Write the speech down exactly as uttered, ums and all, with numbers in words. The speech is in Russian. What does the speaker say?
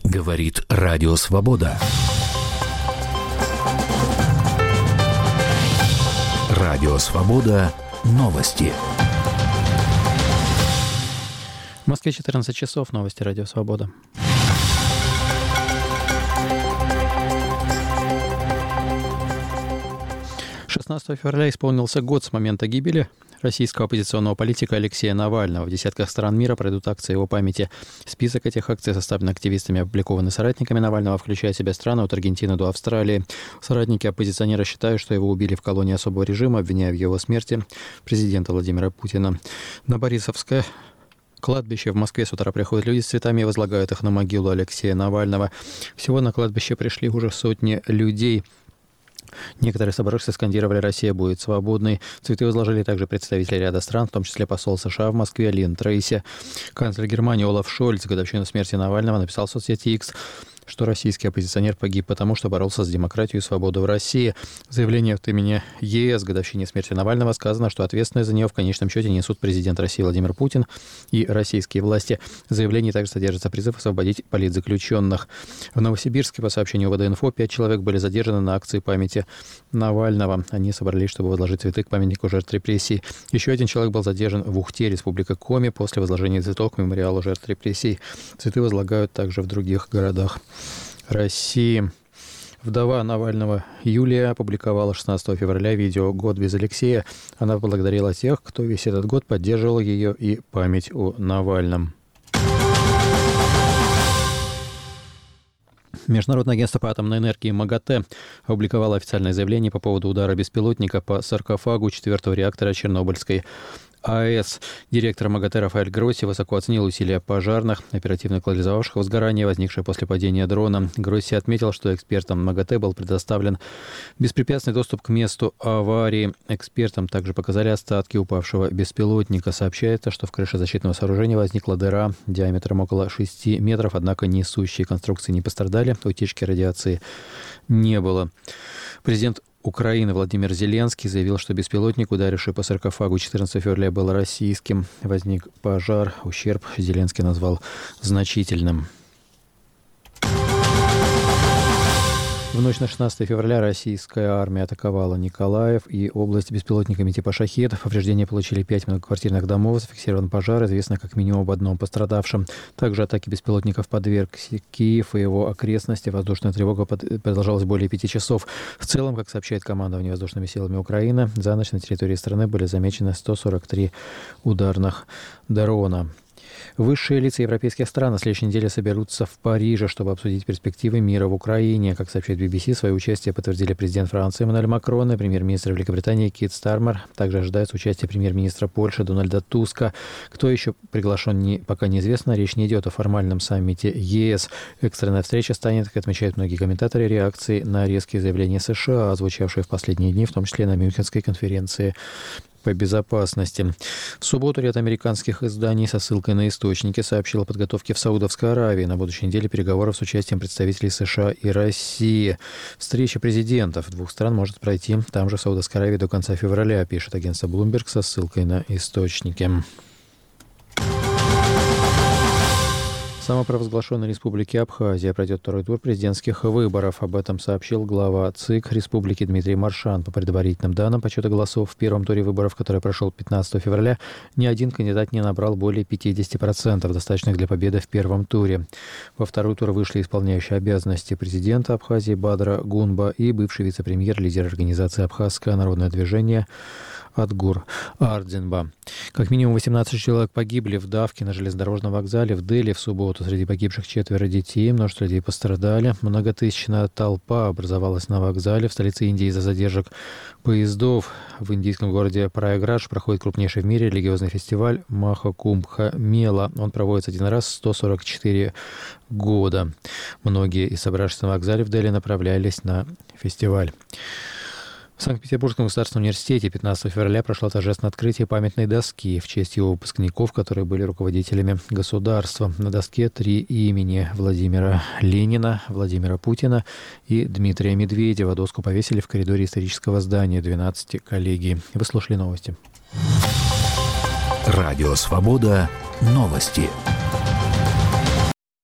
Говорит Радио Свобода. Радио Свобода. Новости. В Москве четырнадцать часов. Новости Радио Свобода. шестнадцатого февраля исполнился год с момента гибели российского оппозиционного политика Алексея Навального. В десятках стран мира пройдут акции его памяти. Список этих акций составлен активистами, опубликован и соратниками Навального, включая в себя страны от Аргентины до Австралии. Соратники оппозиционера считают, что его убили в колонии особого режима, обвиняя в его смерти президента Владимира Путина. На Борисовское кладбище в Москве с утра приходят люди с цветами и возлагают их на могилу Алексея Навального. Всего на кладбище пришли уже сотни людей. Некоторые собравшиеся скандировали «Россия будет свободной». Цветы возложили также представители ряда стран, в том числе посол США в Москве Лин Трейси. Канцлер Германии Олаф Шольц в годовщину смерти Навального написал в соцсети X, что российский оппозиционер погиб потому, что боролся с демократией и свободой в России. В заявлении от имени ЕС в годовщине смерти Навального сказано, что ответственность за нее в конечном счете несут президент России Владимир Путин и российские власти. В заявлении также содержится призыв освободить политзаключенных. В Новосибирске, по сообщению ВД-инфо, пять человек были задержаны на акции памяти Навального. Они собрались, чтобы возложить цветы к памятнику жертв репрессий. Еще один человек был задержан в Ухте, Республика Коми, после возложения цветов к мемориалу жертв репрессий. Цветы возлагают также в других городах России. Вдова Навального Юлия опубликовала шестнадцатого февраля видео «Год без Алексея». Она поблагодарила тех, кто весь этот год поддерживал ее и память о Навальном. Международное агентство по атомной энергии МАГАТЭ опубликовало официальное заявление по поводу удара беспилотника по саркофагу четвертого реактора Чернобыльской АЭС. Директор МАГАТЭ Рафаэль Гросси высоко оценил усилия пожарных, оперативно локализовавших возгорание, возникшее после падения дрона. Гросси отметил, что экспертам МАГАТЭ был предоставлен беспрепятственный доступ к месту аварии. Экспертам также показали остатки упавшего беспилотника. Сообщается, что в крыше защитного сооружения возникла дыра диаметром около шести метров, однако несущие конструкции не пострадали, утечки радиации не было. Президент Украины Владимир Зеленский заявил, что беспилотник, ударивший по саркофагу четырнадцатого февраля, был российским. Возник пожар, ущерб Зеленский назвал значительным. В ночь на шестнадцатого февраля российская армия атаковала Николаев и область беспилотниками типа «Шахед». Повреждения получили пять многоквартирных домов, зафиксирован пожар, известно как минимум об одном пострадавшем. Также атаке беспилотников подверг Киев и его окрестности. Воздушная тревога продолжалась более пяти часов. В целом, как сообщает командование воздушными силами Украины, за ночь на территории страны были замечены сто сорок три ударных дрона. Высшие лица европейских стран на следующей неделе соберутся в Париже, чтобы обсудить перспективы мира в Украине. Как сообщает би би си, свое участие подтвердили президент Франции Эммануэль Макрон и премьер-министр Великобритании Кит Стармер. Также ожидается участие премьер-министра Польши Дональда Туска. Кто еще приглашен, не, пока неизвестно. Речь не идет о формальном саммите ЕС. Экстренная встреча станет, как отмечают многие комментаторы, реакцией на резкие заявления США, звучавшие в последние дни, в том числе на Мюнхенской конференции по безопасности. В субботу ряд американских изданий со ссылкой на источники сообщил о подготовке в Саудовской Аравии на будущей неделе переговоров с участием представителей США и России. Встреча президентов двух стран может пройти там же, в Саудовской Аравии, до конца февраля, пишет агентство Bloomberg со ссылкой на источники. В самопровозглашенной республике Абхазия пройдет второй тур президентских выборов. Об этом сообщил глава ЦИК республики Дмитрий Маршан. По предварительным данным подсчета голосов в первом туре выборов, который прошел пятнадцатого февраля, ни один кандидат не набрал более пятьдесят процентов, достаточных для победы в первом туре. Во второй тур вышли исполняющие обязанности президента Абхазии Бадра Гунба и бывший вице-премьер, лидер организации «Абхазское народное движение» Адгур Ардзинба. Как минимум восемнадцать человек погибли в давке на железнодорожном вокзале в Дели в субботу. Среди погибших четверо детей, множество людей пострадали. Многотысячная толпа образовалась на вокзале в столице Индии из-за задержек поездов. В индийском городе Праяградж проходит крупнейший в мире религиозный фестиваль Махакумбха Мела. Он проводится один раз в сто сорок четыре года. Многие из собравшихся на вокзале в Дели направлялись на фестиваль. В Санкт-Петербургском государственном университете пятнадцатого февраля прошло торжественное открытие памятной доски в честь его выпускников, которые были руководителями государства. На доске три имени: Владимира Ленина, Владимира Путина и Дмитрия Медведева. Доску повесили в коридоре исторического здания двенадцати коллегий. Вы слушали новости. Радио «Свобода». Новости.